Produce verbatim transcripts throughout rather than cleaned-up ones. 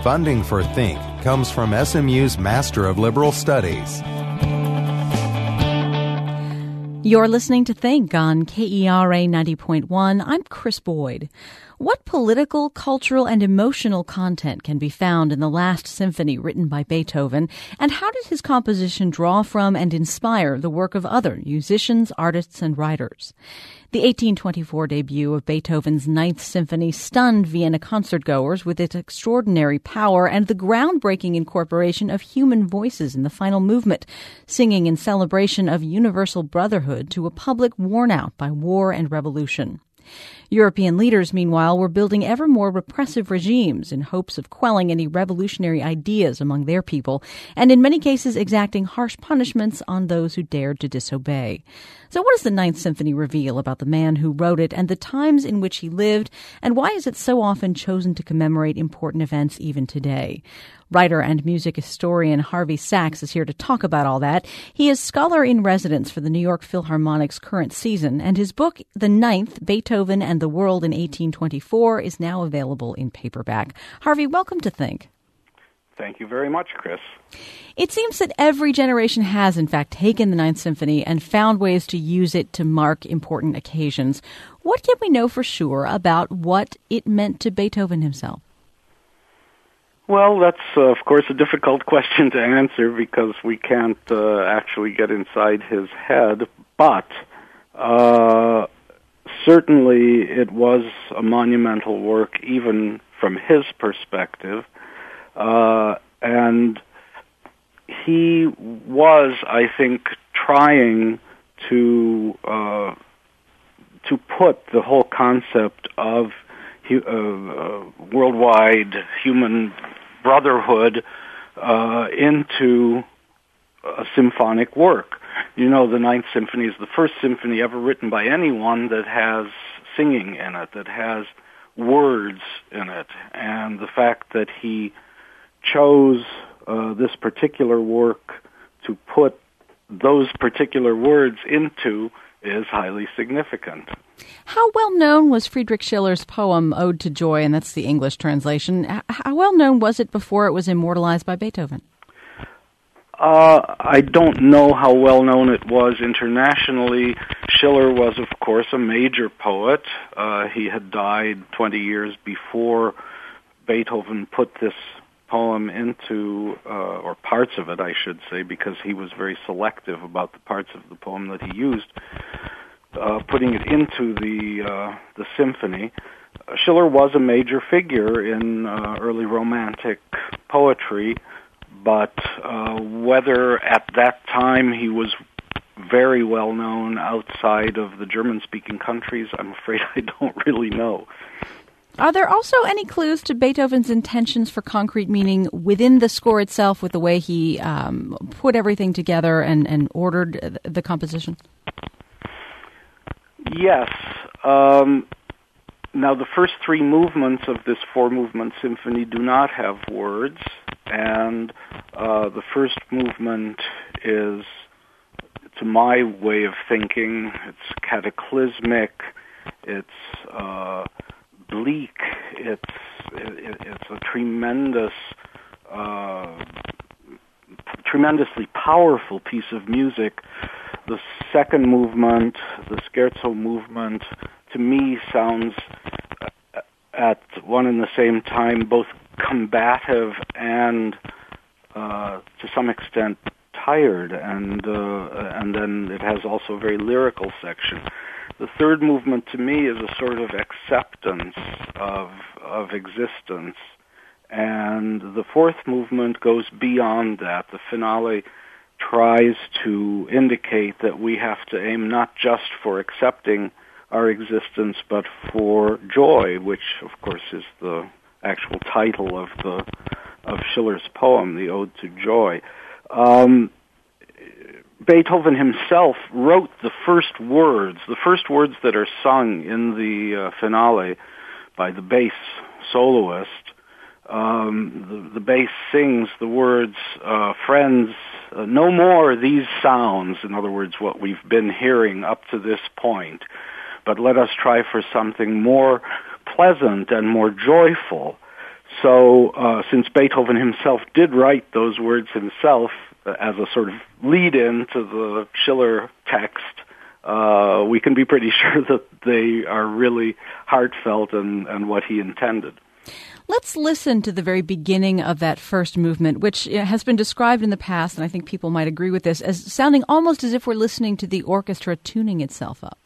Funding for Think comes from S M U's Master of Liberal Studies. You're listening to Think on K E R A ninety point one. I'm Chris Boyd. What political, cultural, and emotional content can be found in the Last Symphony written by Beethoven, and how did his composition draw from and inspire the work of other musicians, artists, and writers? The eighteen twenty-four debut of Beethoven's Ninth Symphony stunned Vienna concertgoers with its extraordinary power and the groundbreaking incorporation of human voices in the final movement, singing in celebration of universal brotherhood to a public worn out by war and revolution. European leaders, meanwhile, were building ever more repressive regimes in hopes of quelling any revolutionary ideas among their people, and in many cases exacting harsh punishments on those who dared to disobey. So what does the Ninth Symphony reveal about the man who wrote it and the times in which he lived, and why is it so often chosen to commemorate important events even today? Writer and music historian Harvey Sachs is here to talk about all that. He is scholar-in-residence for the New York Philharmonic's current season, and his book, The Ninth, Beethoven and the World in eighteen twenty-four, is now available in paperback. Harvey, welcome to Think. Thank you very much, Chris. It seems that every generation has, in fact, taken the Ninth Symphony and found ways to use it to mark important occasions. What can we know for sure about what it meant to Beethoven himself? Well, that's, uh, of course, a difficult question to answer because we can't uh, actually get inside his head, but uh, certainly it was a monumental work even from his perspective, uh, and he was, I think, trying to uh, to put the whole concept of uh, uh, worldwide human brotherhood uh, into a symphonic work. You know, the Ninth Symphony is the first symphony ever written by anyone that has singing in it, that has words in it. And the fact that he chose uh, this particular work to put those particular words into is highly significant. How well known was Friedrich Schiller's poem Ode to Joy, and that's the English translation? How well known was it before it was immortalized by Beethoven? Uh, I don't know how well known it was internationally. Schiller was, of course, a major poet. Uh, he had died twenty years before Beethoven put this poem into, uh, or parts of it, I should say, because he was very selective about the parts of the poem that he used, uh, putting it into the uh, the symphony. Uh, Schiller was a major figure in uh, early Romantic poetry, but uh, whether at that time he was very well known outside of the German-speaking countries, I'm afraid I don't really know. Are there also any clues to Beethoven's intentions for concrete meaning within the score itself with the way he um, put everything together and, and ordered the composition? Yes. Um, now, the first three movements of this four-movement symphony do not have words, and uh, the first movement is, to my way of thinking, it's cataclysmic, it's uh, bleak, it's it, it's a tremendous, uh, tremendously powerful piece of music. The second movement, the scherzo movement, to me sounds uh, at one and the same time both combative and uh, to some extent tired, and uh, and then it has also a very lyrical section. The third movement to me is a sort of acceptance of of existence, and the fourth movement goes beyond that. The finale tries to indicate that we have to aim not just for accepting our existence, but for joy, which of course is the actual title of the of Schiller's poem, the Ode to Joy. Um, Beethoven himself wrote the first words, the first words that are sung in the uh, finale by the bass soloist. Um, the, the bass sings the words, uh, friends, uh, no more these sounds, in other words, what we've been hearing up to this point, but let us try for something more pleasant and more joyful. So uh, since Beethoven himself did write those words himself uh, as a sort of lead-in to the Schiller text, uh, we can be pretty sure that they are really heartfelt and, and what he intended. Let's listen to the very beginning of that first movement, which has been described in the past, and I think people might agree with this, as sounding almost as if we're listening to the orchestra tuning itself up.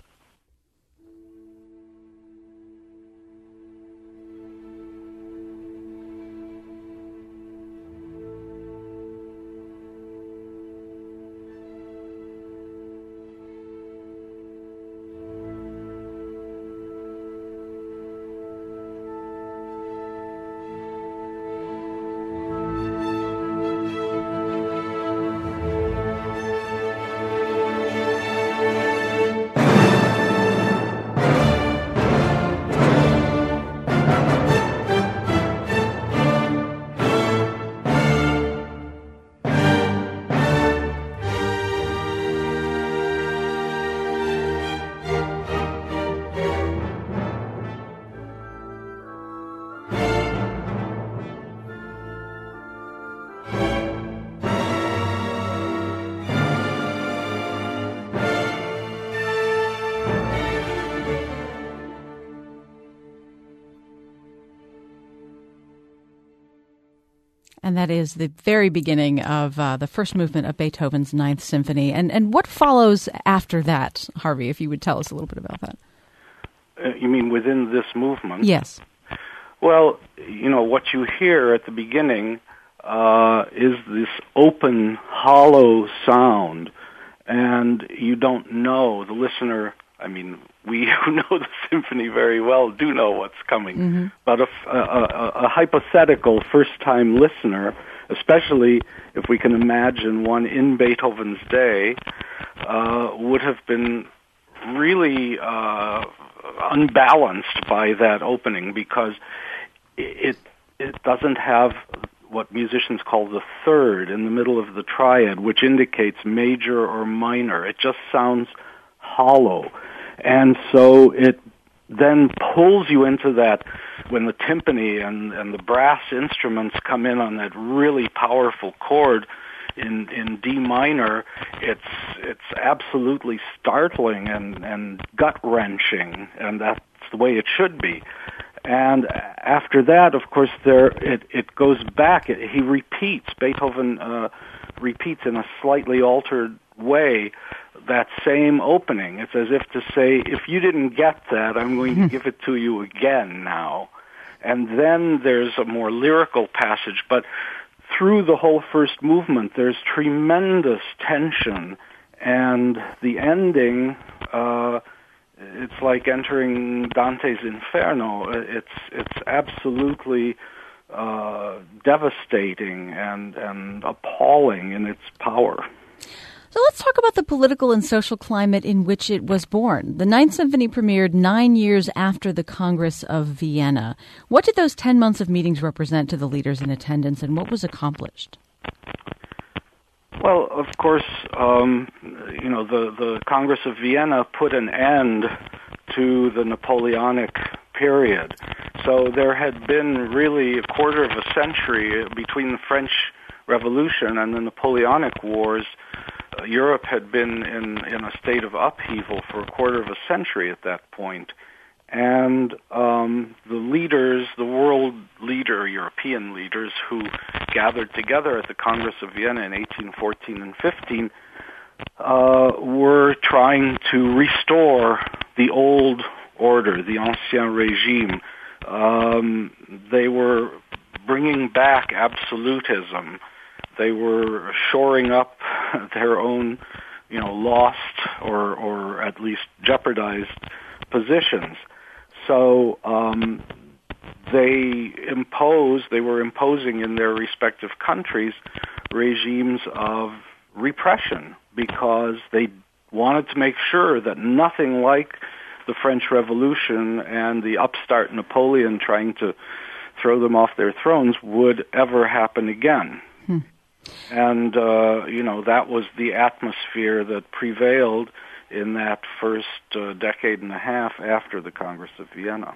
And that is the very beginning of uh, the first movement of Beethoven's Ninth Symphony. And and what follows after that, Harvey, if you would tell us a little bit about that? Uh, you mean within this movement? Yes. Well, you know, what you hear at the beginning uh, is this open, hollow sound, and you don't know, the listener, I mean, we who know the symphony very well do know what's coming. Mm-hmm. But a, a, a, a hypothetical first-time listener, especially if we can imagine one in Beethoven's day, uh, would have been really uh, unbalanced by that opening because it it doesn't have what musicians call the third in the middle of the triad, which indicates major or minor. It just sounds hollow. And so it then pulls you into that when the timpani and, and the brass instruments come in on that really powerful chord in, in D minor. It's it's absolutely startling and, and gut-wrenching, and that's the way it should be. And after that, of course, there it, it goes back. It, he repeats, Beethoven uh, repeats in a slightly altered way that same opening. It's as if to say, if you didn't get that, I'm going to give it to you again now. And then there's a more lyrical passage, but through the whole first movement, there's tremendous tension, and the ending, uh, it's like entering Dante's Inferno. It's it's absolutely uh, devastating and, and appalling in its power. So let's talk about the political and social climate in which it was born. The Ninth Symphony premiered nine years after the Congress of Vienna. What did those ten months of meetings represent to the leaders in attendance, and what was accomplished? Well, of course, um, you know, the, the Congress of Vienna put an end to the Napoleonic period. So there had been really a quarter of a century between the French Revolution and the Napoleonic Wars. Uh, Europe had been in, in a state of upheaval for a quarter of a century at that point. And um, the leaders, the world leader, European leaders who gathered together at the Congress of Vienna in eighteen fourteen and fifteen, uh, were trying to restore the old order, the Ancien Régime. Um, they were bringing back absolutism. They were shoring up their own, you know, lost or, or at least jeopardized positions. So um, they imposed, they were imposing in their respective countries regimes of repression because they wanted to make sure that nothing like the French Revolution and the upstart Napoleon trying to throw them off their thrones would ever happen again. Hmm. And, uh, you know, that was the atmosphere that prevailed in that first uh, decade and a half after the Congress of Vienna.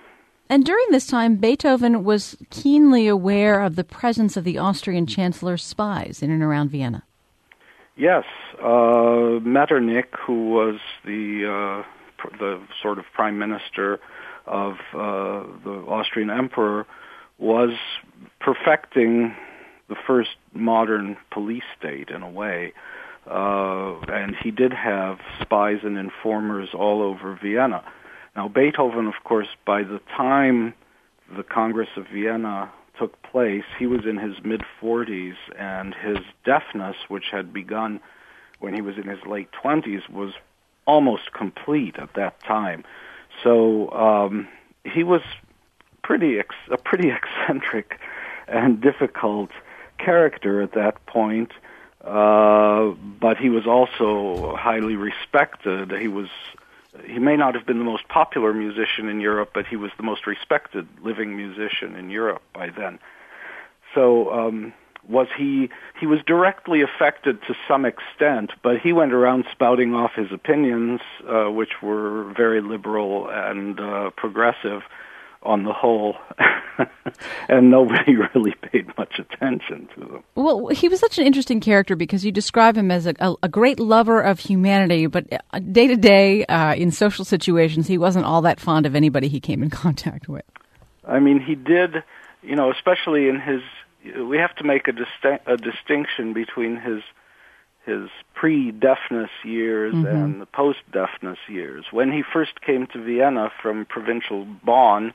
And during this time, Beethoven was keenly aware of the presence of the Austrian Chancellor's spies in and around Vienna. Yes, uh, Metternich, who was the uh, pr- the sort of prime minister of uh, the Austrian emperor, was perfecting the first modern police state in a way. Uh, and he did have spies and informers all over Vienna. Now, Beethoven, of course, by the time the Congress of Vienna took place, he was in his mid-forties, and his deafness, which had begun when he was in his late twenties, was almost complete at that time. So um, he was pretty ex- a pretty eccentric and difficult character at that point, uh, but he was also highly respected. He was He may not have been the most popular musician in Europe, but he was the most respected living musician in Europe by then. So um, was he, he was directly affected to some extent, but he went around spouting off his opinions, uh, which were very liberal and uh, progressive on the whole, and nobody really paid much attention to them. Well, he was such an interesting character because you describe him as a, a, a great lover of humanity, but day to day, uh, in social situations, he wasn't all that fond of anybody he came in contact with. I mean, he did, you know, especially in his, we have to make a, distin- a distinction between his his pre-deafness years mm-hmm. and the post-deafness years. When he first came to Vienna from provincial Bonn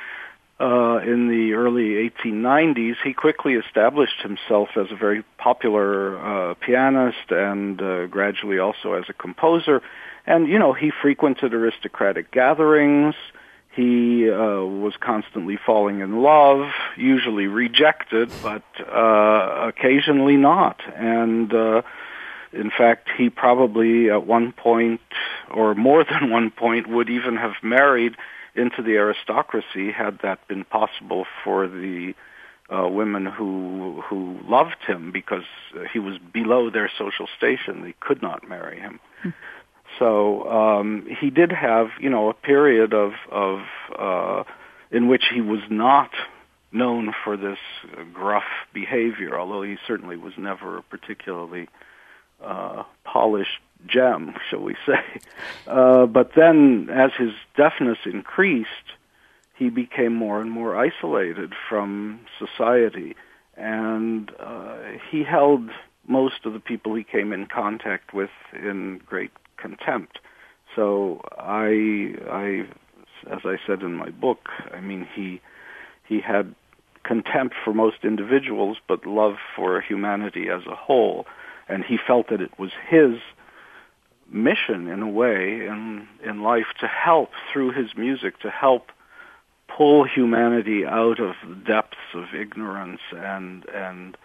uh, in the early eighteen nineties, he quickly established himself as a very popular uh, pianist and uh, gradually also as a composer. And, you know, he frequented aristocratic gatherings. He uh, was constantly falling in love, usually rejected, but uh, occasionally not. And uh, in fact, he probably at one point, or more than one point, would even have married into the aristocracy had that been possible for the uh, women who who loved him, because he was below their social station. They could not marry him. Hmm. So um, he did have, you know, a period of of uh, in which he was not known for this gruff behavior, although he certainly was never a particularly uh, polished gem, shall we say. Uh, but then, as his deafness increased, he became more and more isolated from society, and uh, he held most of the people he came in contact with in great contempt. So I, I, as I said in my book, I mean, he he had contempt for most individuals, but love for humanity as a whole, and he felt that it was his mission, in a way, in in life, to help through his music, to help pull humanity out of the depths of ignorance and and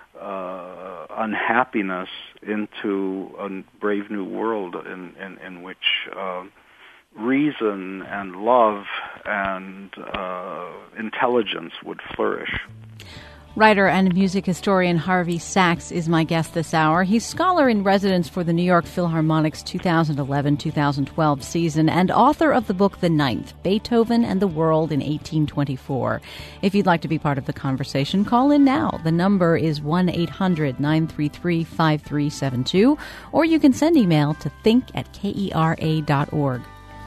uh, unhappiness into a brave new world in in, in which uh, reason and love and uh, intelligence would flourish. Writer and music historian Harvey Sachs is my guest this hour. He's scholar in residence for the New York Philharmonic's two thousand eleven to two thousand twelve season and author of the book The Ninth, Beethoven and the World in eighteen twenty-four. If you'd like to be part of the conversation, call in now. The number is one eight hundred nine three three five three seven two, or you can send email to think at kera dot org.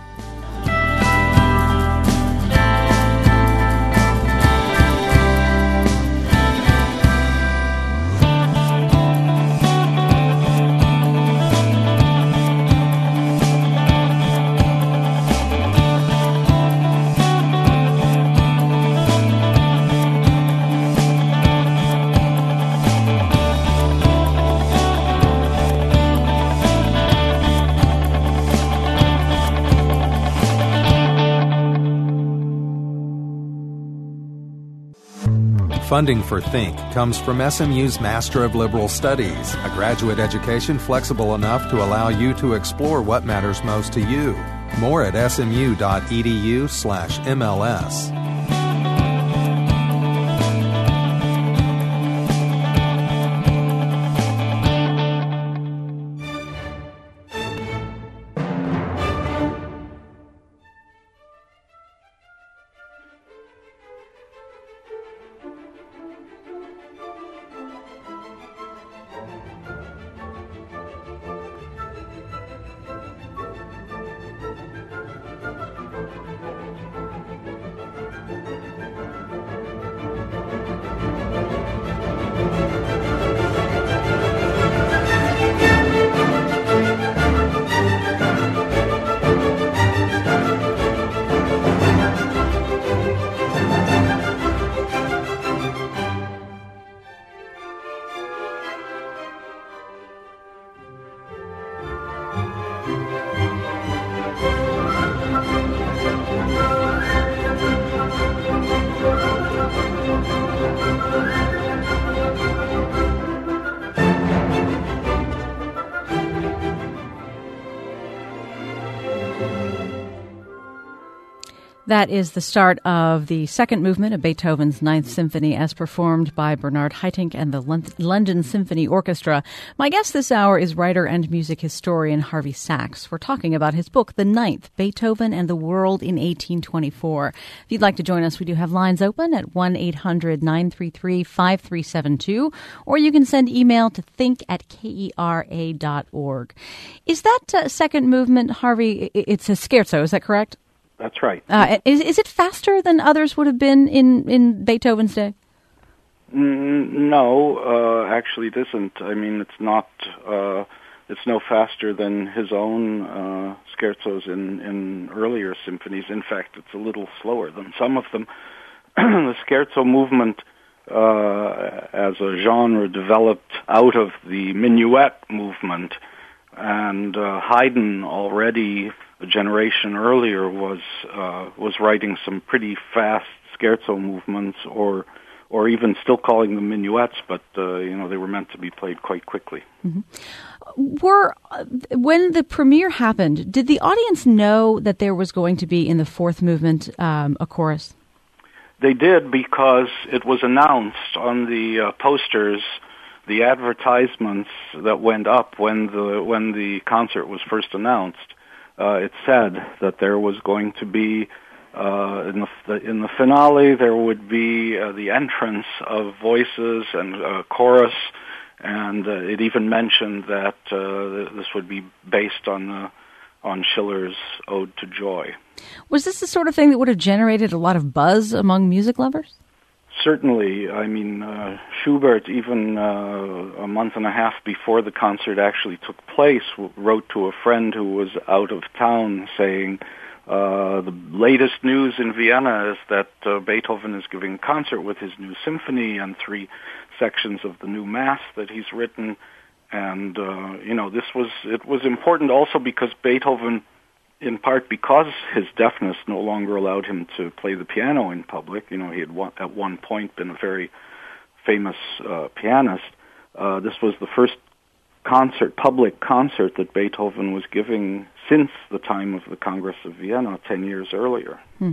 Funding for Think comes from S M U's Master of Liberal Studies, a graduate education flexible enough to allow you to explore what matters most to you. More at smu.edu slash MLS. That is the start of the second movement of Beethoven's Ninth Symphony as performed by Bernard Haitink and the London Symphony Orchestra. My guest this hour is writer and music historian Harvey Sachs. We're talking about his book, The Ninth, Beethoven and the World in eighteen twenty-four. If you'd like to join us, we do have lines open at one eight hundred nine three three five three seven two, or you can send email to think at kera dot org. Is that uh, second movement, Harvey, it's a scherzo, is that correct? That's right. Uh, is is it faster than others would have been in, in Beethoven's day? Mm, no, uh, actually it isn't. I mean, it's not. Uh, it's no faster than his own uh, scherzos in, in earlier symphonies. In fact, it's a little slower than some of them. The scherzo movement, uh, as a genre, developed out of the minuet movement, and uh, Haydn already, a generation earlier, was uh, was writing some pretty fast scherzo movements, or or even still calling them minuets, but uh, you know they were meant to be played quite quickly. Mm-hmm. Were uh, when the premiere happened, did the audience know that there was going to be in the fourth movement um, a chorus? They did, because it was announced on the uh, posters, the advertisements that went up when the when the concert was first announced. Uh, it said that there was going to be, uh, in the in the finale, there would be uh, the entrance of voices and uh, chorus, and uh, it even mentioned that uh, this would be based on the, on Schiller's Ode to Joy. Was this the sort of thing that would have generated a lot of buzz among music lovers? Certainly. I mean, uh, Schubert, even uh, a month and a half before the concert actually took place, w- wrote to a friend who was out of town saying, uh, the latest news in Vienna is that uh, Beethoven is giving a concert with his new symphony and three sections of the new Mass that he's written. And, uh, you know, this was, it was important also because Beethoven, in part because his deafness no longer allowed him to play the piano in public. You know, he had one, at one point been a very famous uh, pianist. Uh, this was the first concert, public concert, that Beethoven was giving since the time of the Congress of Vienna ten years earlier. Hmm.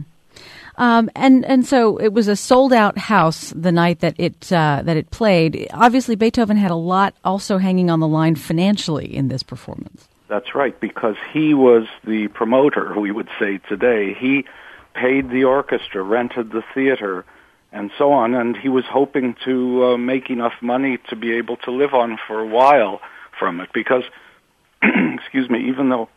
Um, and and so it was a sold-out house the night that it uh, that it played. Obviously, Beethoven had a lot also hanging on the line financially in this performance. That's right, because he was the promoter, we would say today. He paid the orchestra, rented the theater, and so on, and he was hoping to uh, make enough money to be able to live on for a while from it, because, excuse me, even though,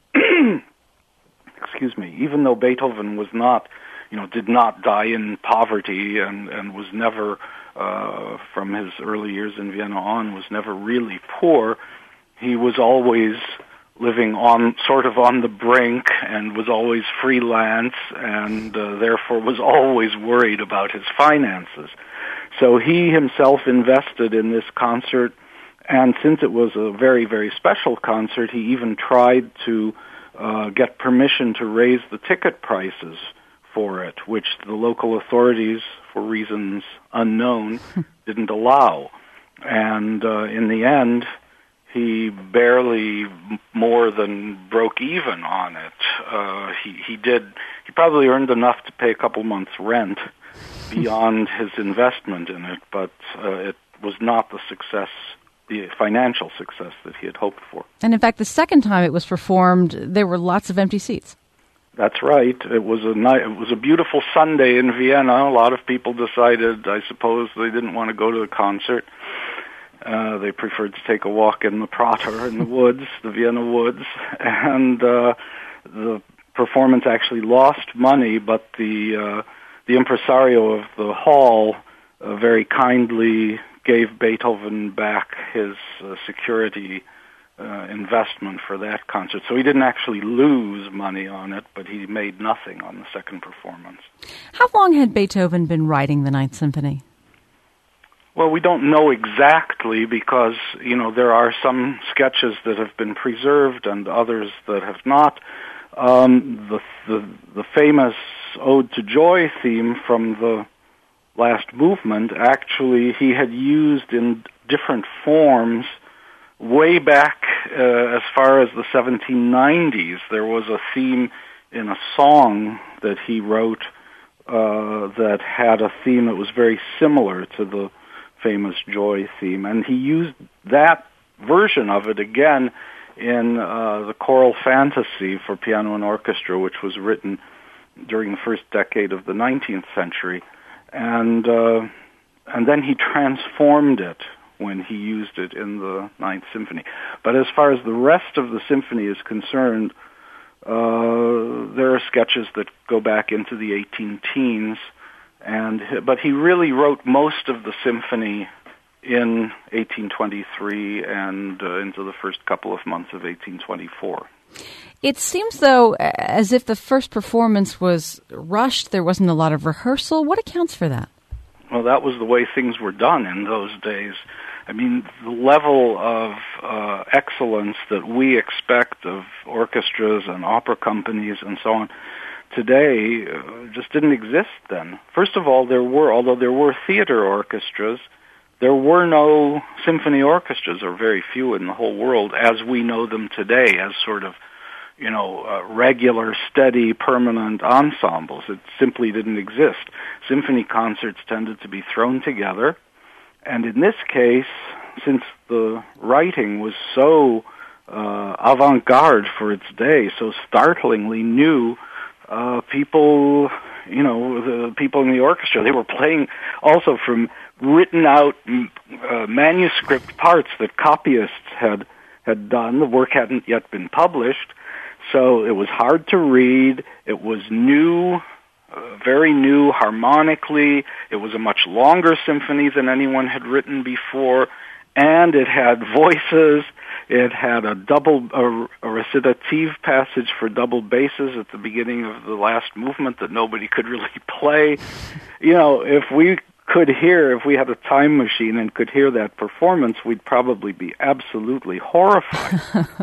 excuse me, even though Beethoven was not, you know, did not die in poverty and, and was never, uh, from his early years in Vienna on, was never really poor, he was always living on, sort of on the brink, and was always freelance, and uh, therefore was always worried about his finances. So he himself invested in this concert, and since it was a very, very special concert, he even tried to uh, get permission to raise the ticket prices for it, which the local authorities, for reasons unknown, didn't allow. And uh, in the end, he barely more than broke even on it. Uh, he, he did, he probably earned enough to pay a couple months' rent beyond his investment in it, but uh, it was not the success, the financial success that he had hoped for. And in fact, the second time it was performed, there were lots of empty seats. That's right. It was a night, it was a beautiful Sunday in Vienna. A lot of people decided, I suppose, they didn't want to go to the concert. Uh, they preferred to take a walk in the Prater, in the woods, the Vienna woods, and uh, the performance actually lost money, but the uh, the impresario of the hall uh, very kindly gave Beethoven back his uh, security uh, investment for that concert. So he didn't actually lose money on it, but he made nothing on the second performance. How long had Beethoven been writing the Ninth Symphony? Well, we don't know exactly because, you know, there are some sketches that have been preserved and others that have not. Um, the, the the famous Ode to Joy theme from the last movement, actually, he had used in different forms way back uh, as far as the seventeen nineties. There was a theme in a song that he wrote uh, that had a theme that was very similar to the famous Joy theme, and he used that version of it again in uh, the Choral Fantasy for piano and orchestra, which was written during the first decade of the nineteenth century, and uh, and then he transformed it when he used it in the Ninth Symphony. But as far as the rest of the symphony is concerned, uh, there are sketches that go back into the eighteen teens, and but he really wrote most of the symphony in eighteen twenty-three and uh, into the first couple of months of eighteen twenty-four. It seems, though, as if the first performance was rushed. There wasn't a lot of rehearsal. What accounts for that? Well, that was the way things were done in those days. I mean, the level of uh, excellence that we expect of orchestras and opera companies and so on today uh, just didn't exist then. First of all, there were, although there were theater orchestras, there were no symphony orchestras, or very few in the whole world, as we know them today, as sort of, you know, uh, regular, steady, permanent ensembles. It simply didn't exist. Symphony concerts tended to be thrown together, and in this case, since the writing was so uh, avant-garde for its day, so startlingly new, uh, people, you know, the people in the orchestra, they were playing also from written out uh, manuscript parts that copyists had had done. The work hadn't yet been published, so it was hard to read. It was new, uh, very new harmonically. It was a much longer symphony than anyone had written before, and it had voices. It had a double, a, a recitative passage for double basses at the beginning of the last movement that nobody could really play. You know, if we could hear, if we had a time machine and could hear that performance, we'd probably be absolutely horrified.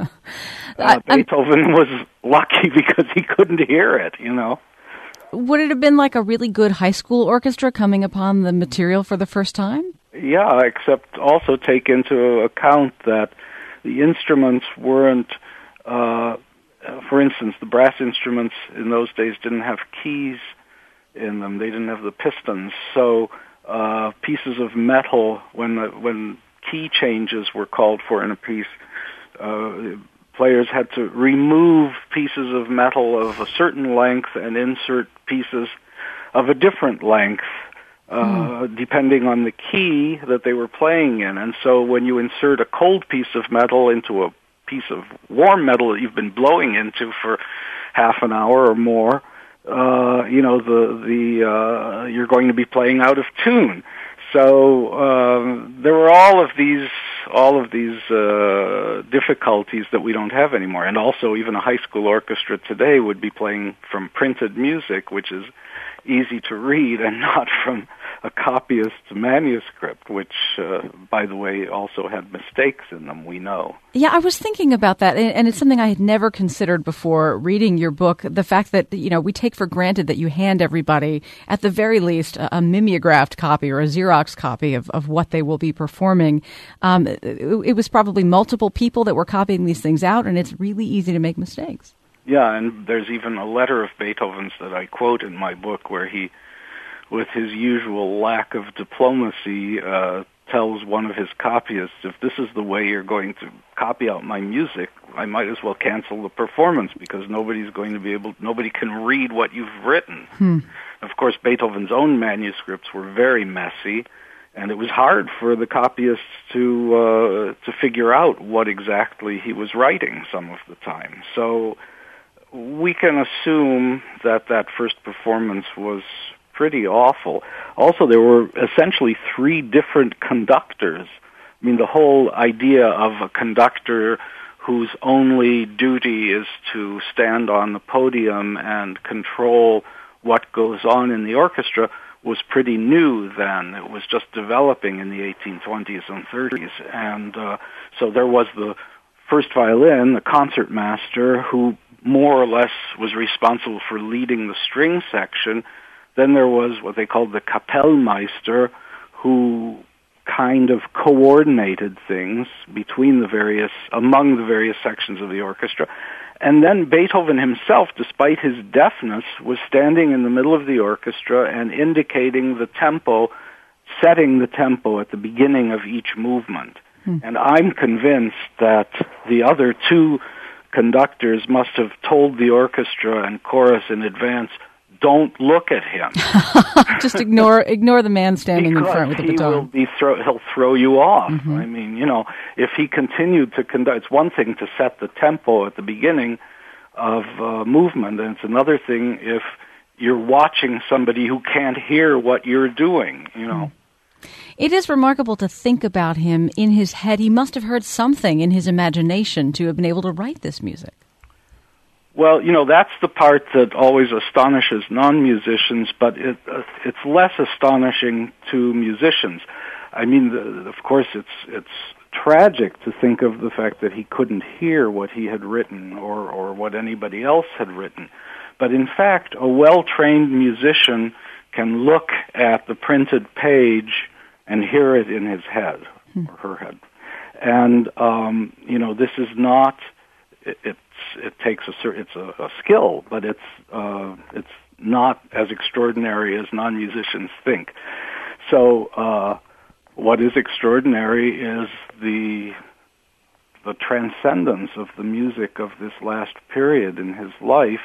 uh, Beethoven was lucky because he couldn't hear it, you know. Would it have been like a really good high school orchestra coming upon the material for the first time? Yeah, except also take into account that the instruments weren't, uh, for instance, the brass instruments in those days didn't have keys in them. They didn't have the pistons. So uh, pieces of metal, when when key changes were called for in a piece, uh, players had to remove pieces of metal of a certain length and insert pieces of a different length, uh, mm. depending on the key that they were playing in. And so when you insert a cold piece of metal into a piece of warm metal that you've been blowing into for half an hour or more, uh, you know, the the uh, you're going to be playing out of tune. So uh, there were all of these all of these uh, difficulties that we don't have anymore. And also, even a high school orchestra today would be playing from printed music, which is easy to read, and not from a copyist's manuscript, which, uh, by the way, also had mistakes in them, we know. Yeah, I was thinking about that, and it's something I had never considered before reading your book, the fact that, you know, we take for granted that you hand everybody, at the very least, a, a mimeographed copy or a Xerox copy of, of what they will be performing. Um, it, it was probably multiple people that were copying these things out, and it's really easy to make mistakes. Yeah, and there's even a letter of Beethoven's that I quote in my book where he, with his usual lack of diplomacy, uh, tells one of his copyists, if this is the way you're going to copy out my music, I might as well cancel the performance because nobody's going to be able, nobody can read what you've written. Hmm. Of course, Beethoven's own manuscripts were very messy, and it was hard for the copyists to uh, to figure out what exactly he was writing some of the time. So we can assume that that first performance was pretty awful. Also, there were essentially three different conductors. I mean, the whole idea of a conductor whose only duty is to stand on the podium and control what goes on in the orchestra was pretty new then. It was just developing in the eighteen twenties and thirties. And uh, so there was the first violin, the concertmaster, who more or less was responsible for leading the string section. Then there was what they called the Kapellmeister, who kind of coordinated things between the various, among the various sections of the orchestra. And then Beethoven himself, despite his deafness, was standing in the middle of the orchestra and indicating the tempo, setting the tempo at the beginning of each movement. Hmm. And I'm convinced that the other two conductors must have told the orchestra and chorus in advance, don't look at him. Just ignore ignore the man standing because in front with the he baton. Will be throw, he'll throw you off. Mm-hmm. I mean, you know, if he continued to conduct, it's one thing to set the tempo at the beginning of uh, movement, and it's another thing if you're watching somebody who can't hear what you're doing, you know. It is remarkable to think about him in his head. He must have heard something in his imagination to have been able to write this music. Well, you know, that's the part that always astonishes non-musicians, but it, uh, it's less astonishing to musicians. I mean, the, of course, it's it's tragic to think of the fact that he couldn't hear what he had written or, or what anybody else had written. But in fact, a well-trained musician can look at the printed page and hear it in his head, hmm. or her head. And, um, you know, this is not... It, it's it takes a it's a, a skill, but it's uh, it's not as extraordinary as non-musicians think. So, uh, what is extraordinary is the the transcendence of the music of this last period in his life,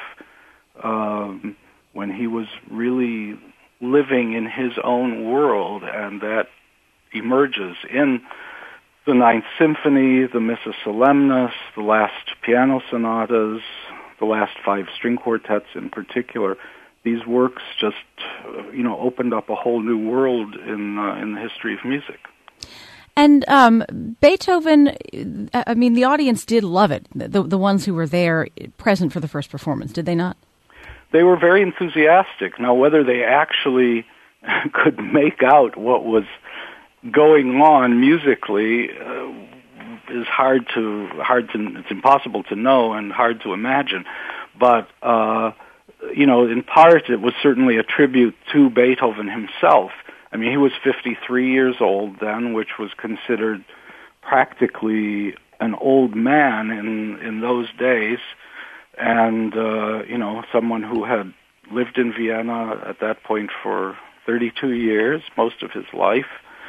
um, when he was really living in his own world, and that emerges in the Ninth Symphony, the Missa Solemnis, the last piano sonatas, the last five string quartets in particular. These works just, you know, opened up a whole new world in uh, in the history of music. And um, Beethoven, I mean, the audience did love it, the, the ones who were there present for the first performance, did they not? They were very enthusiastic. Now, whether they actually could make out what was going on musically uh, is hard to hard to it's impossible to know and hard to imagine, but uh, you know, in part it was certainly a tribute to Beethoven himself. I mean, he was fifty-three years old then, which was considered practically an old man in in those days, and uh, you know, someone who had lived in Vienna at that point for thirty-two years, most of his life.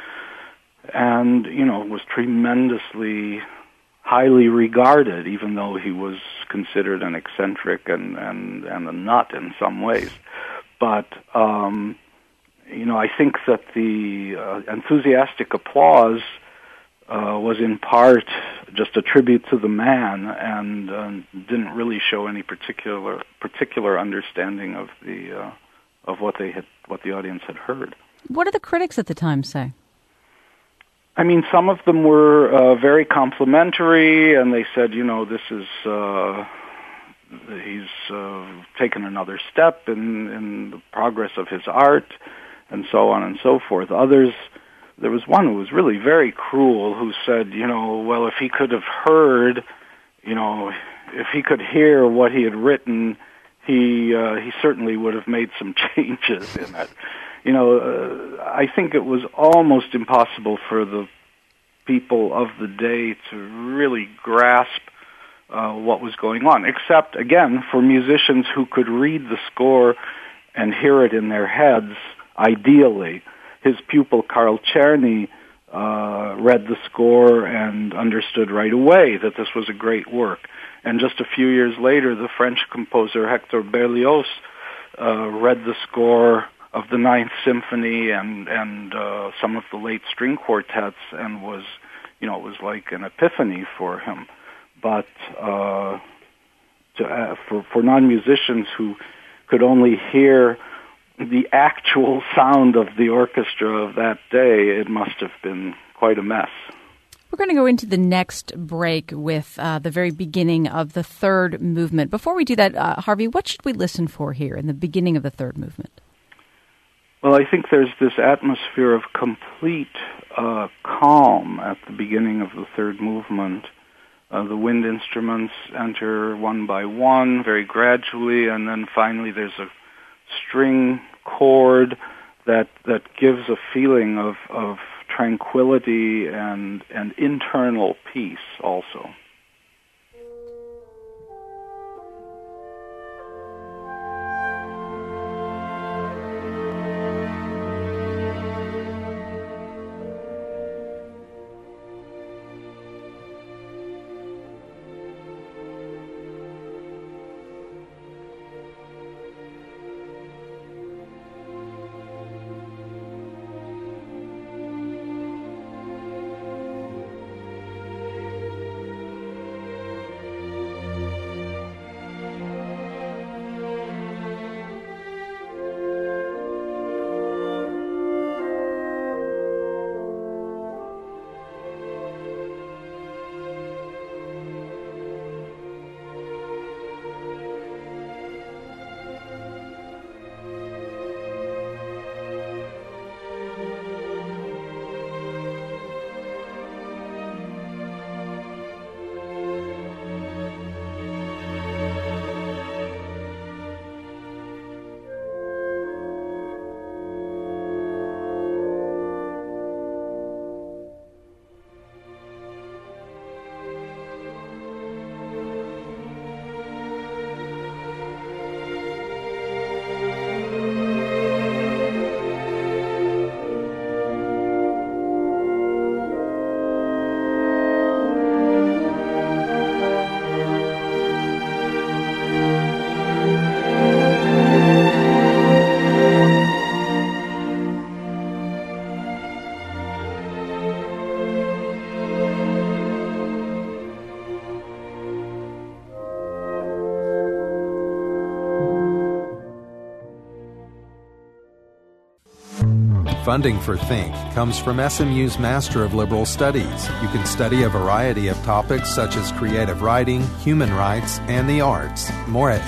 And, you know, was tremendously highly regarded, even though he was considered an eccentric and, and, and a nut in some ways. But, um, you know, I think that the uh, enthusiastic applause uh, was in part just a tribute to the man and uh, didn't really show any particular particular understanding of the uh, of what they had what the audience had heard. What did the critics at the time say? I mean, some of them were uh, very complimentary, and they said, you know, this is, uh, he's uh, taken another step in, in the progress of his art, and so on and so forth. Others, there was one who was really very cruel, who said, you know, well, if he could have heard, you know, if he could hear what he had written, he uh, he certainly would have made some changes in it. You know, uh, I think it was almost impossible for the people of the day to really grasp uh, what was going on, except, again, for musicians who could read the score and hear it in their heads, ideally. His pupil, Karl Czerny, uh, read the score and understood right away that this was a great work. And just a few years later, the French composer Hector Berlioz uh, read the score of the Ninth Symphony and and uh, some of the late string quartets, and was, you know, it was like an epiphany for him. But uh, to, uh, for for non-musicians who could only hear the actual sound of the orchestra of that day, it must have been quite a mess. We're going to go into the next break with uh, the very beginning of the third movement. Before we do that, uh, Harvey, what should we listen for here in the beginning of the third movement? Well, I think there's this atmosphere of complete uh, calm at the beginning of the third movement. Uh, the wind instruments enter one by one, very gradually, and then finally there's a string chord that that gives a feeling of, of tranquility and, and internal peace also. Funding for Think comes from S M U's Master of Liberal Studies. You can study a variety of topics such as creative writing, human rights, and the arts. More at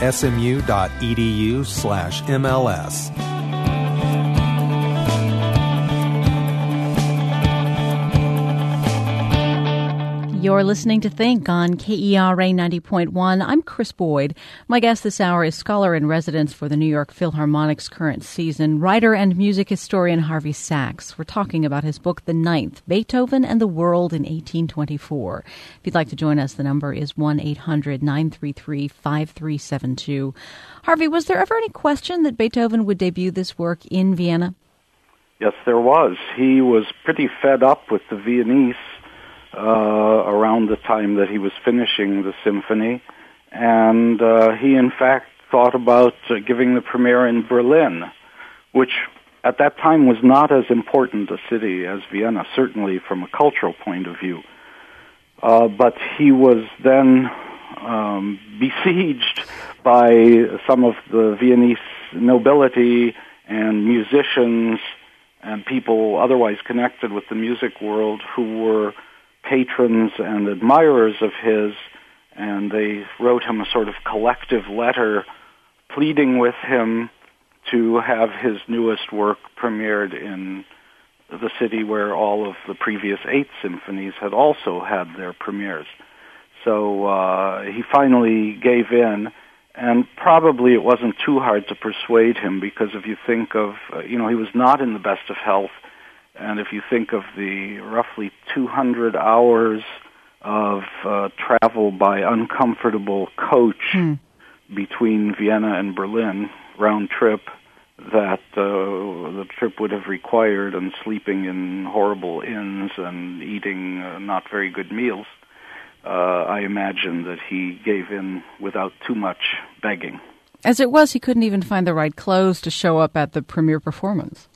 smu.edu slash MLS. You're listening to Think on K E R A ninety point one. I'm Chris Boyd. My guest this hour is scholar-in-residence for the New York Philharmonic's current season, writer and music historian Harvey Sachs. We're talking about his book, The Ninth, Beethoven and the World in eighteen twenty-four. If you'd like to join us, the number is one eight hundred nine three three five three seven two. Harvey, was there ever any question that Beethoven would debut this work in Vienna? Yes, there was. He was pretty fed up with the Viennese Uh, around the time that he was finishing the symphony, and uh, he in fact thought about uh, giving the premiere in Berlin, which at that time was not as important a city as Vienna, certainly from a cultural point of view. Uh, but he was then um, besieged by some of the Viennese nobility and musicians and people otherwise connected with the music world who were patrons and admirers of his, and they wrote him a sort of collective letter pleading with him to have his newest work premiered in the city where all of the previous eight symphonies had also had their premieres. So uh, he finally gave in, and probably it wasn't too hard to persuade him, because if you think of, uh, you know, he was not in the best of health. And if you think of the roughly two hundred hours of uh, travel by uncomfortable coach mm. between Vienna and Berlin, round trip, that uh, the trip would have required, and sleeping in horrible inns and eating uh, not very good meals, uh, I imagine that he gave in without too much begging. As it was, he couldn't even find the right clothes to show up at the premiere performance.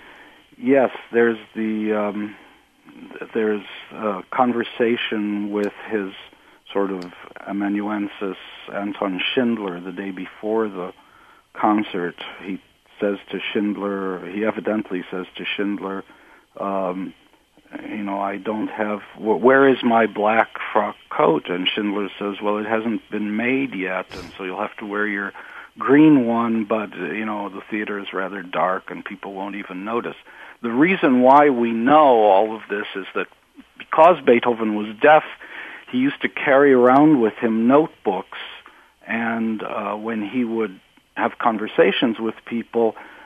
Yes, there's the um, there's a conversation with his sort of amanuensis Anton Schindler the day before the concert. He says to Schindler, he evidently says to Schindler, um, you know, I don't have, where is my black frock coat? And Schindler says, well, it hasn't been made yet, and so you'll have to wear your green one, but, you know, the theater is rather dark and people won't even notice. The reason why we know all of this is that because Beethoven was deaf, he used to carry around with him notebooks, and uh, when he would have conversations with people,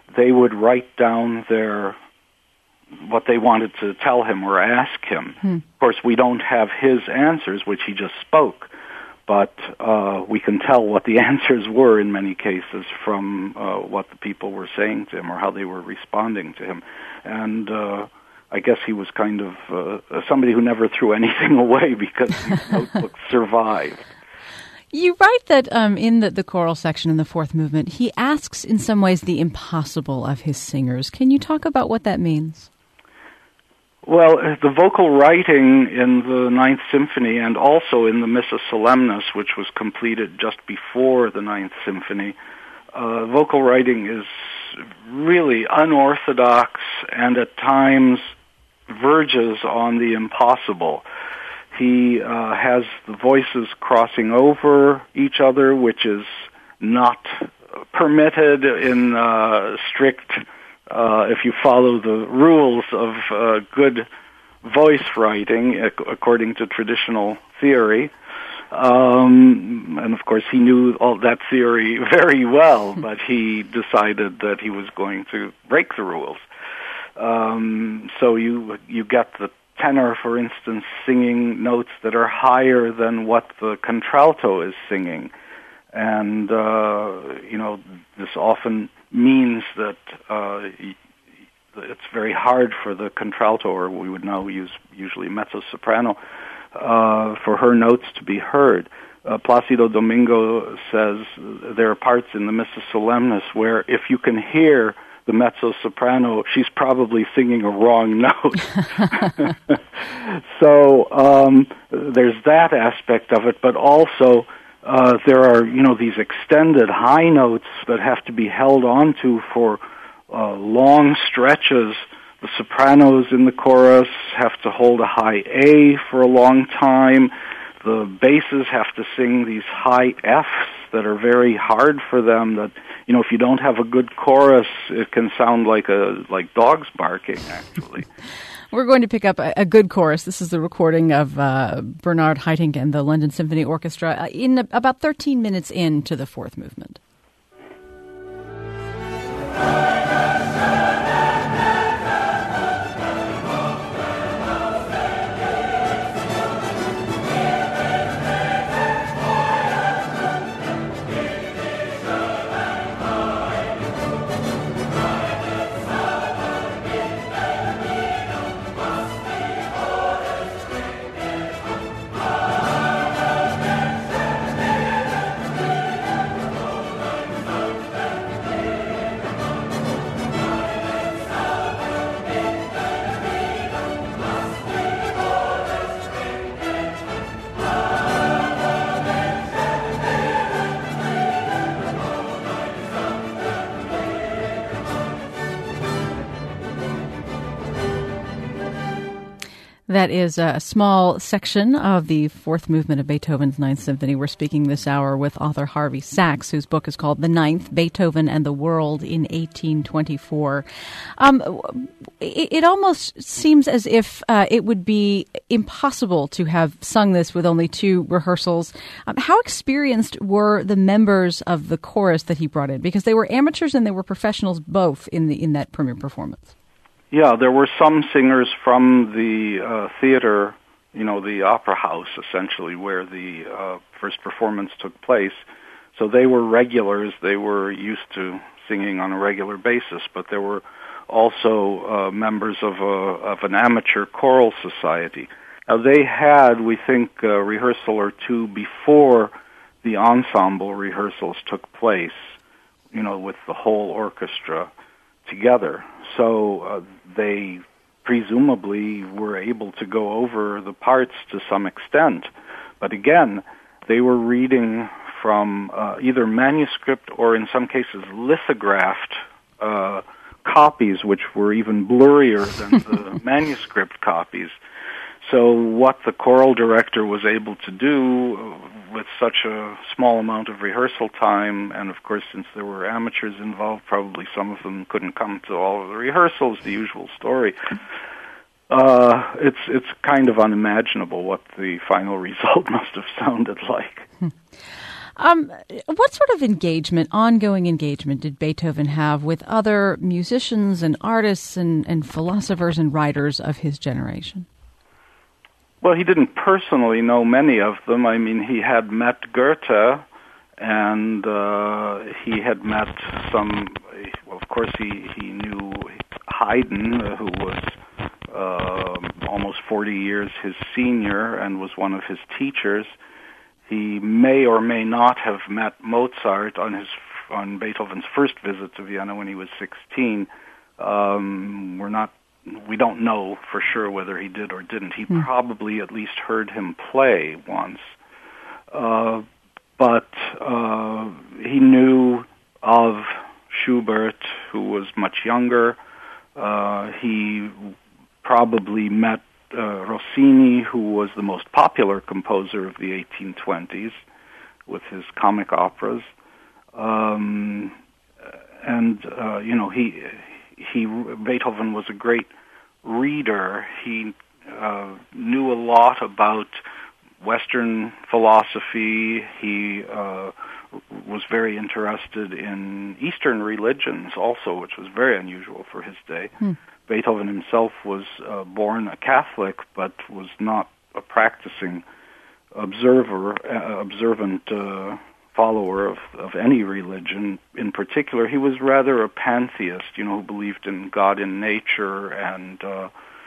they would write down their what they wanted to tell him or ask him. Hmm. Of course, we don't have his answers, which he just spoke, but uh, we can tell what the answers were in many cases from uh, what the people were saying to him or how they were responding to him. And uh, I guess he was kind of uh, somebody who never threw anything away because these notebooks survived. You write that um, in the, the choral section in the fourth movement, he asks in some ways the impossible of his singers. Can you talk about what that means? Well, the vocal writing in the Ninth Symphony and also in the Missa Solemnis, which was completed just before the Ninth Symphony, uh, vocal writing is really unorthodox and at times verges on the impossible. He uh, has the voices crossing over each other, which is not permitted in uh, strict Uh, if you follow the rules of uh, good voice writing, ac- according to traditional theory. Um, and, of course, he knew all that theory very well, but he decided that he was going to break the rules. Um, so you you get the tenor, for instance, singing notes that are higher than what the contralto is singing. And, uh, you know, this often means that uh, it's very hard for the contralto, or we would now use usually mezzo-soprano, uh, for her notes to be heard. Uh, Placido Domingo says there are parts in the Missa Solemnis where if you can hear the mezzo-soprano, she's probably singing a wrong note. So um, there's that aspect of it, but also Uh, there are, you know, these extended high notes that have to be held onto for uh, long stretches. The sopranos in the chorus have to hold a high A for a long time. The basses have to sing these high Fs that are very hard for them. That, you know, if you don't have a good chorus, it can sound like a like dogs barking, actually. We're going to pick up a, a good chorus. This is the recording of uh, Bernard Haitink and the London Symphony Orchestra uh, in a, about thirteen minutes into the fourth movement. That is a small section of the fourth movement of Beethoven's Ninth Symphony. We're speaking this hour with author Harvey Sachs, whose book is called The Ninth, Beethoven and the World in eighteen twenty-four. Um, it, it almost seems as if uh, it would be impossible to have sung this with only two rehearsals. Um, how experienced were the members of the chorus that he brought in? Because they were amateurs and they were professionals both in the in that premiere performance. Yeah, there were some singers from the uh, theater, you know, the opera house, essentially, where the uh, first performance took place. So they were regulars. They were used to singing on a regular basis. But there were also uh, members of, a, of an amateur choral society. Now, they had, we think, a rehearsal or two before the ensemble rehearsals took place, you know, with the whole orchestra together. So uh, they presumably were able to go over the parts to some extent. But again, they were reading from uh, either manuscript or in some cases lithographed uh, copies, which were even blurrier than the manuscript copies. So what the choral director was able to do with such a small amount of rehearsal time, and of course since there were amateurs involved, probably some of them couldn't come to all of the rehearsals, the usual story. Uh, it's it's kind of unimaginable what the final result must have sounded like. Um, what sort of engagement, ongoing engagement, did Beethoven have with other musicians and artists and, and philosophers and writers of his generation? Well, he didn't personally know many of them. I mean, he had met Goethe, and uh, he had met some, well, of course, he, he knew Haydn, uh, who was uh, almost forty years his senior and was one of his teachers. He may or may not have met Mozart on his on Beethoven's first visit to Vienna when he was sixteen. Um, we're not, we don't know for sure whether he did or didn't. He mm. probably at least heard him play once. Uh, but uh, he knew of Schubert, who was much younger. Uh, he probably met uh, Rossini, who was the most popular composer of the eighteen twenties with his comic operas. Um, and, uh, you know, he, he, Beethoven was a great reader. He uh, knew a lot about Western philosophy. He uh, was very interested in Eastern religions also, which was very unusual for his day. Hmm. Beethoven himself was uh, born a Catholic, but was not a practicing observer, uh, observant uh, follower of, of any religion. In particular, he was rather a pantheist, you know, who believed in God in nature and uh,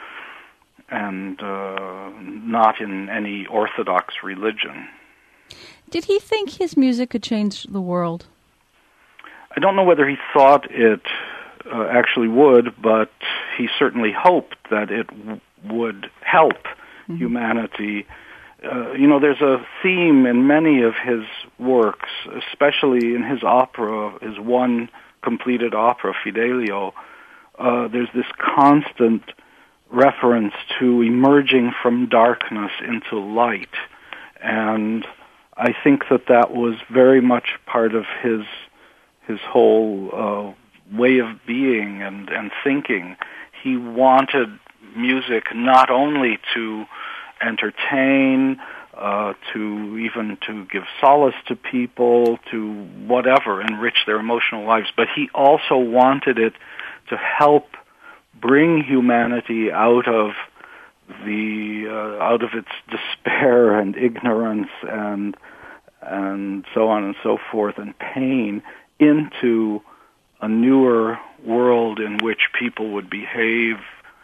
and uh, not in any orthodox religion. Did he think his music could change the world? I don't know whether he thought it uh, actually would, but he certainly hoped that it w- would help mm-hmm. humanity. Uh, you know, there's a theme in many of his works, especially in his opera, his one completed opera, Fidelio. Uh, there's this constant reference to emerging from darkness into light. And I think that that was very much part of his his whole uh, way of being and, and thinking. He wanted music not only to entertain, uh, to even to give solace to people, to whatever, enrich their emotional lives, but he also wanted it to help bring humanity out of the uh, out of its despair and ignorance and and so on and so forth and pain into a newer world in which people would behave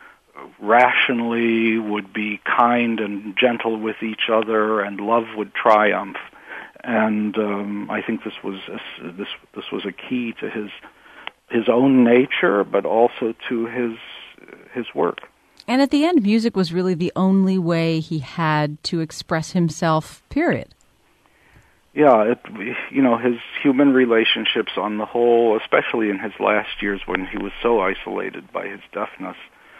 rationally, would be kind and gentle with each other, and love would triumph. And um, I think this was a, this this was a key to his his own nature, but also to his his work. And at the end, music was really the only way he had to express himself, period. Yeah, it, you know, his human relationships on the whole, especially in his last years when he was so isolated by his deafness,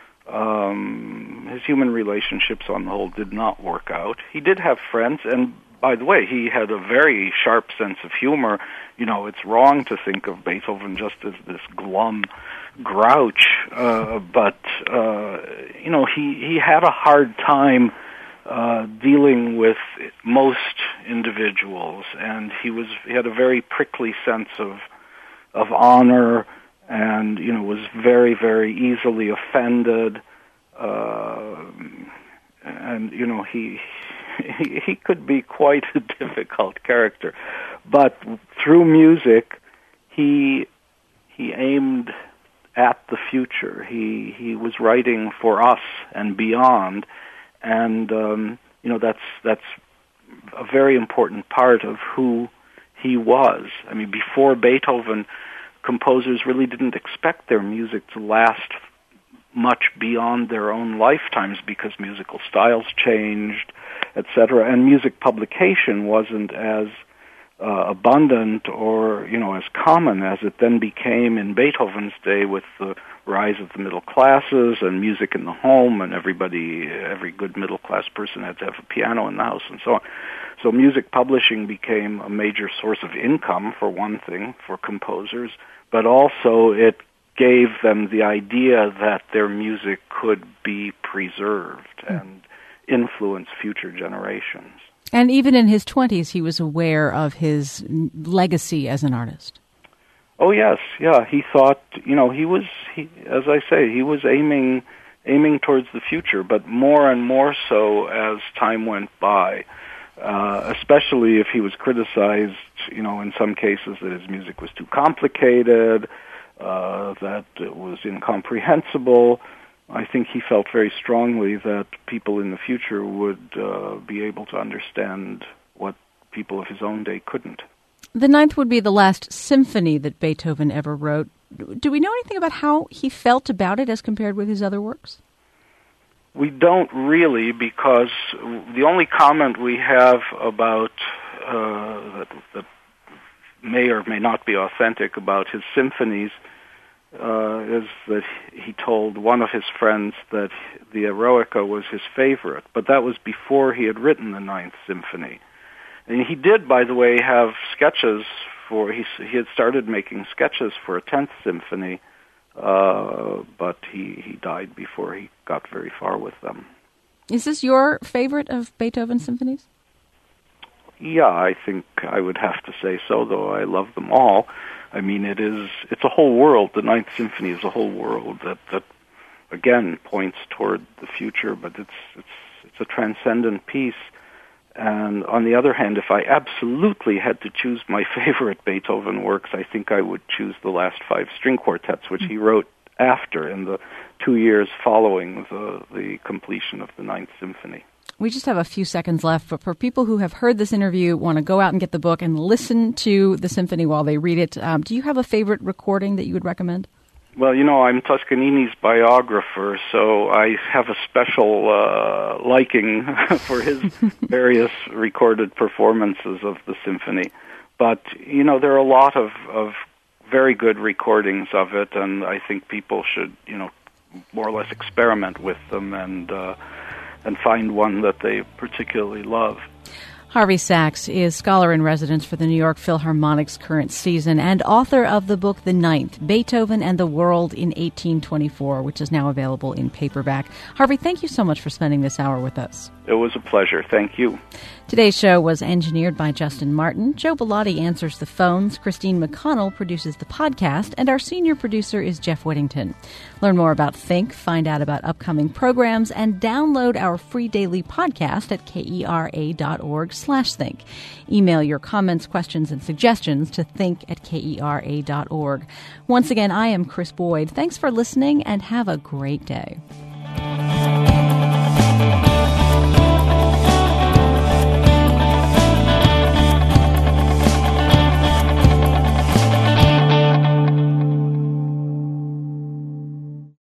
um, his human relationships on the whole did not work out. He did have friends, and by the way, he had a very sharp sense of humor. You know, it's wrong to think of Beethoven just as this glum grouch, uh, but, uh, you know, he, he had a hard time uh, dealing with most individuals, and he was he had a very prickly sense of of honor, and, you know, was very, very easily offended, uh, and, you know, he... He, he could be quite a difficult character, but through music, he he aimed at the future. He he was writing for us and beyond, and um, you know that's that's a very important part of who he was. I mean, before Beethoven, composers really didn't expect their music to last much beyond their own lifetimes because musical styles changed, et cetera, and music publication wasn't as uh, abundant or, you know, as common as it then became in Beethoven's day with the rise of the middle classes and music in the home, and everybody, every good middle class person had to have a piano in the house and so on. So music publishing became a major source of income, for one thing, for composers, but also it gave them the idea that their music could be preserved mm. and influence future generations. And even in his twenties, he was aware of his legacy as an artist. Oh, yes, yeah. He thought, you know, he was, he, as I say, he was aiming aiming towards the future, but more and more so as time went by, uh, especially if he was criticized, you know, in some cases that his music was too complicated, uh, that it was incomprehensible. I think he felt very strongly that people in the future would uh, be able to understand what people of his own day couldn't. The Ninth would be the last symphony that Beethoven ever wrote. Do we know anything about how he felt about it as compared with his other works? We don't really, because the only comment we have about uh, that, that may or may not be authentic about his symphonies uh, is that he told one of his friends that the Eroica was his favorite, but that was before he had written the Ninth Symphony. And he did, by the way, have sketches for, he, he had started making sketches for a Tenth Symphony, uh, but he, he died before he got very far with them. Is this your favorite of Beethoven's symphonies? Yeah, I think I would have to say so, though I love them all. I mean, it is, it's a whole world. The Ninth Symphony is a whole world that, that again, points toward the future, but it's, it's, it's a transcendent piece. And on the other hand, if I absolutely had to choose my favorite Beethoven works, I think I would choose the last five string quartets, which he wrote after, in the two years following the, the completion of the Ninth Symphony. We just have a few seconds left, but for people who have heard this interview, want to go out and get the book and listen to the symphony while they read it, um, do you have a favorite recording that you would recommend? Well, you know, I'm Toscanini's biographer, so I have a special uh, liking for his various recorded performances of the symphony. But, you know, there are a lot of, of very good recordings of it, and I think people should, you know, more or less experiment with them and uh, and find one that they particularly love. Harvey Sachs is scholar in residence for the New York Philharmonic's current season and author of the book The Ninth, Beethoven and the World in eighteen twenty-four, which is now available in paperback. Harvey, thank you so much for spending this hour with us. It was a pleasure. Thank you. Today's show was engineered by Justin Martin. Joe Bellotti answers the phones. Christine McConnell produces the podcast. And our senior producer is Jeff Whittington. Learn more about Think, find out about upcoming programs, and download our free daily podcast at kera.org slash think. Email your comments, questions, and suggestions to think at kera.org. Once again, I am Chris Boyd. Thanks for listening and have a great day.